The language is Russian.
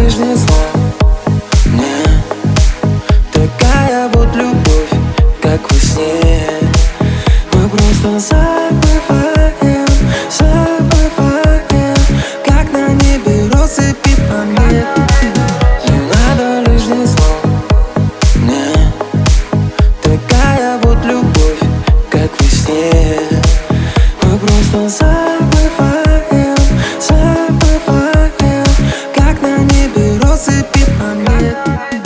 лишь не зло. Не такая вот любовь, как во сне. Мы просто забываем, как на небе россыпи планет. Не надо лишь не зло. Не такая вот любовь, как во сне. Мы просто забываем, как на небе россыпи планет.